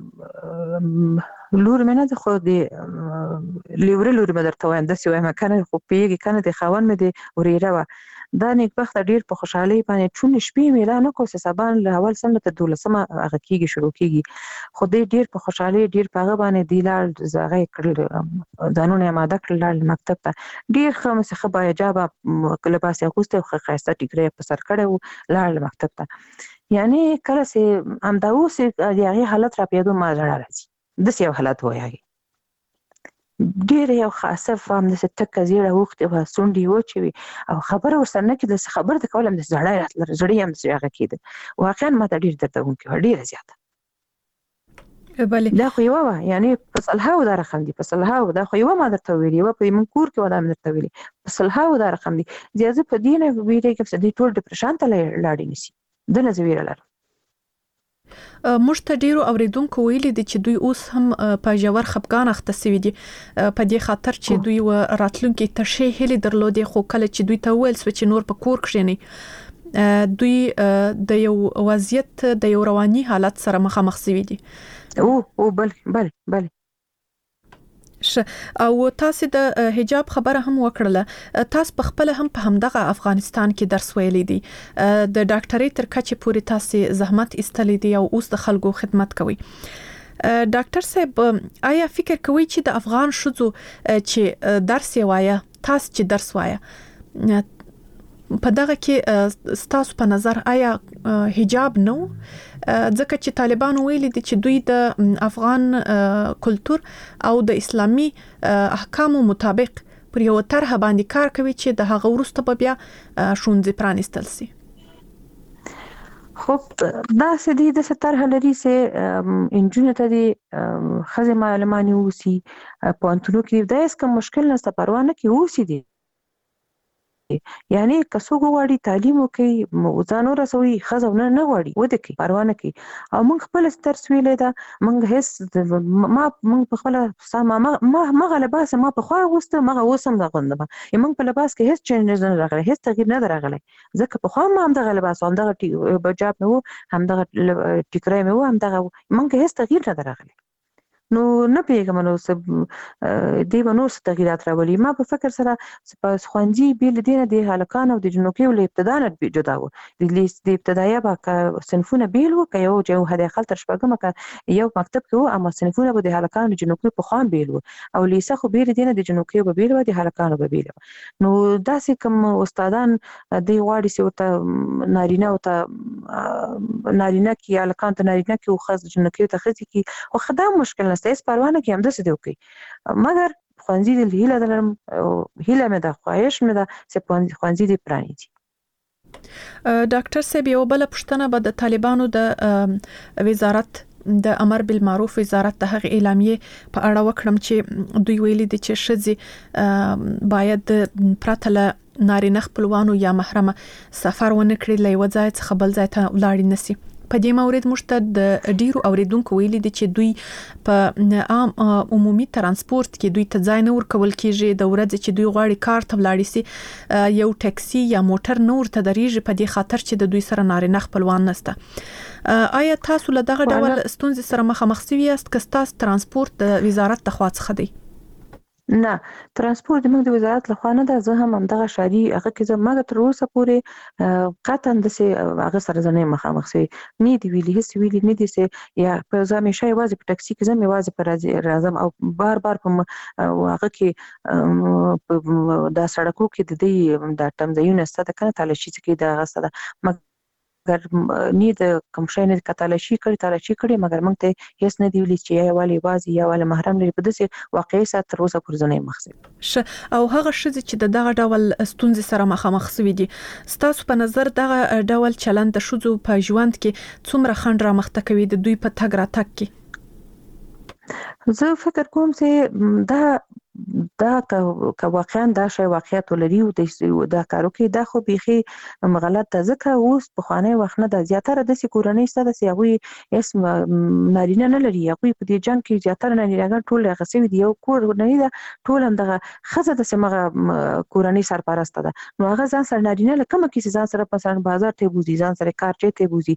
لور مې نه خو دې لیور لور مې درته وایم د سیوه مکان خو پیږي کنه د خاون مې دې وريره و دا نیکبخت ډیر په خوشحالي باندې چون شپې مې لا نه کو سبان له اول سنه ته دولسمه هغه کیږي شروع کیږي خو دې ډیر په خوشحالي ډیر په هغه باندې دی لال زغه کړل دانونه ماده کړل مکتب ته ډیر خمسه خبا اجازه کله پاسه خوسته خو خاصه ټیګری په سر کړو لال مکتب ته یعنی کله سه امداو سه دغه حالت را پیدا ما راځي د سیو حالت وایي ډیر یو خاصه فهم د ستک زیره وخت او سونډي وچوي او خبره ورسره نه کېد خبر د کولم د زړای راتل زړی هم څنګه کېد واقعا ما ته ډیر درته ونکي ډیر زیاته بله دا خو یو یعنی فصلها و دا رقم دي فصلها و دا خو یو ما درته ویلی و په من کور کې ولا من درته ویلی فصلها و دا رقم دي زیاده په دینه ویری کې څه دي ټول ډیپریشن ته لاړ نشي د نزویره لر موږ ته ډیرو اوریدونکو ویلي دي چې دوی اوس هم په جوړ خپګان اخته سوي دي په دې خاطر چې دوی راتلونکي تشې هلي درلودي خو کله چې دوی ته ویل چې نور په کور کښینی دوی د یو وضعیت د یو رواني حالت سره مخامخ سوي دي. او او بل بل بل او تاسو د حجاب خبره هم وکړله تاسو په خپل هم په همدغه افغانستان کې درس ویلي دي د ډاکټرۍ تر کچې پورې تاسو زحمت ایستلې دي او اوس د خلکو خدمت کوي. ډاکټر صاحب آیا فکر کوئ چې د افغان شذو چې درس وایا تاسو چې درس وایا په دغه کې ستاسو په نظر آیا حجاب نو ځکه چې طالبان ویلي دي چې دوی د افغان کلچر او د اسلامي احکامو مطابق پر یو طرح باندې کار کوي چې د هغه ورسته به بیا شونځې پرانیستل شي؟ خب دا سدي د ستر هلري سه انجنونو ته دي خزه معلومانی وسی په انټلو کې دا اس کوم مشکل نه ستپروانه کې وسی دي کوي. یعنی کسو غواړي تعلیم وکړي ځان ورسوي خزه نه نه غواړي وده کوي پروا نه کوي. او موږ خپل ستر سویلې ده موږ هیڅ ما موږ په خپل سم ما ما غلباس ما په خو غوسته ما غوسم د غوندم موږ په لباس کې هیڅ چینج نه راغلی هیڅ تغییر نه راغلی ځکه په خو ما هم د غلباس هم د بجاب مو هم د ټیکرای مو هم د موږ هیڅ تغییر نه راغلی. نو نه پیګم نو سب دی ونو ست تغیرات راولي. ما په فکر سره په خوانجي بیل دینه د هلکان او د جنوکي ول ابتدا نه جدا و د لیست د ابتدایي با صنفونه بیل و که یو جو هدا خل تر شپږم ک یو مکتب کې و اما صنفونه به د هلکان او جنوکي په خوان بیل و او لیسه خو بیل دینه د جنوکي به بیل و د هلکان به بیل. نو داسې کوم استادان دی واړي سي ورته نارینه او ته نارینه کې هلکان ته نارینه کې او خاص جنوکي ته خزي کې او خدام مشکل نسته اس پروانه کې هم د څه دی وکي مګر خوانزي د هیله دلم هیله مې د خواهش مې د خوانزي دی پرانی دي. ډاکټر صاحب یو بل پښتنه به د طالبانو د وزارت د امر بالمعروف وزارت د هغه اعلامیه په اړه وکړم چې دوی ویلي دي چې شذې باید پرتله نارینه خپلوانو یا محرمه سفر ونه کړي لې وځي څخه بل ځای ته ولاړ نسی. په دې مورید مشته د ډیرو اوریدونکو ویلي دي چې دوی په عام عمومي ترانسپورت کې دوی ته ځای نه ورکول کیږي د ورځې چې دوی غواړي کار ته ولاړ شي یو ټاکسي یا موټر نور ته دریږي په دې خاطر چې د دوی سره نارینه خپلوان نشته. آیا تاسو له دغه ډول ستونزې سره مخامخ شوي یاست که تاسو ترانسپورت د وزارت ته خوا څخه دی؟ نه ترانسپورت د موږ د وزارت له خوا نه ده. زه هم همدغه شاري هغه کې زه ما تر اوسه پورې قطعا د سي هغه سره زنه مخامخ سي نه دی ویلي هیڅ ویلي نه دي سي یا په ځمه شای واځي په ټاکسي کې زمي واځي پر راځم او بار بار په هغه کې د سړکو کې د دې د تمځایونه ستاسو کنه تلاشي کې د غسته مګر نه د کوم شي نه کتلاشي کړی تلاشي کړی مګر موږ ته هیڅ نه دی ویلي چې یا والی واځي یا والی محرم لري په دې واقعي سات تر اوسه پر ځنه مخسي او هغه شذ چې دغه ډول ستونزې سره مخامخ شوي دي ستاسو په نظر دغه ډول چلند د شذو په ژوند کې څومره خند را مخته کوي د دوی په تګ را تک کې؟ زه فکر کوم چې دا دا که واقعا دا شی واقعیت ولري او دا کارو کې دا خو بيخي غلط ده ځکه اوس په خوانه وخت نه د زیاتره د سکورنۍ ستاسو سیاوي اسم نارینه نه لري هغه په دې جنگ کې زیاتره نارینه ټول غسوي دی یو کور نه دی ټول هم دغه خزه د سمغه کورنۍ سرپرسته ده نو هغه ځان سره نارینه لکه کوم کې ځان سره په سر بازار ته بوزي ځان سره کار چي ته بوزي